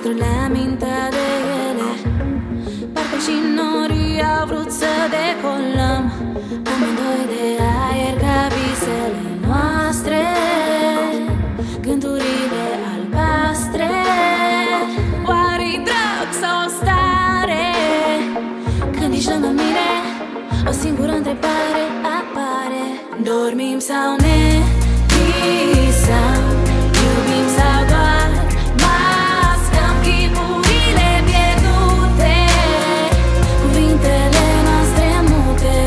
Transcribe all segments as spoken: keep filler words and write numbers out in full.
lucrurile amintea de ele. Parcă și norii au vrut să decolăm, amândoi de aer ca visele noastre, gândurile albastre. Oare-i drag sau o stare? Când ești lângă mine, o singură întrebare apare: dormim sau ne visăm? Iubim sau doar mascăm chipurile pierdute, cuvintele noastre mute?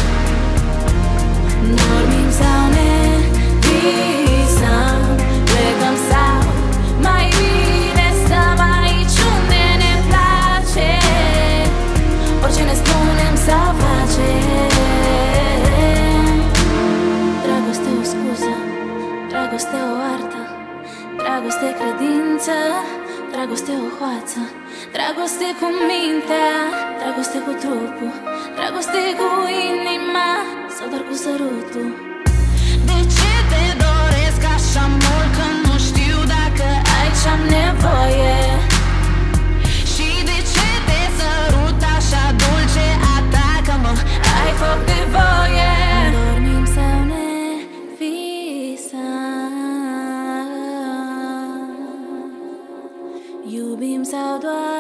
Dormim sau ne visăm? Plecăm sau mai bine stăm aici unde ne place? Orice ne spunem sau facem. Dragoste o scuză, dragoste o artă, dragoste credință, dragoste o hoață, dragoste cu mintea, dragoste cu trupul, dragoste cu inima sau doar cu sărutul. De ce te doresc așa mult când nu știu dacă ai ce-am nevoie? Și de ce te sărut așa dulce? Atacă-mă, ai foc de voie. Dormim sau ne visăm? Iubim sau doar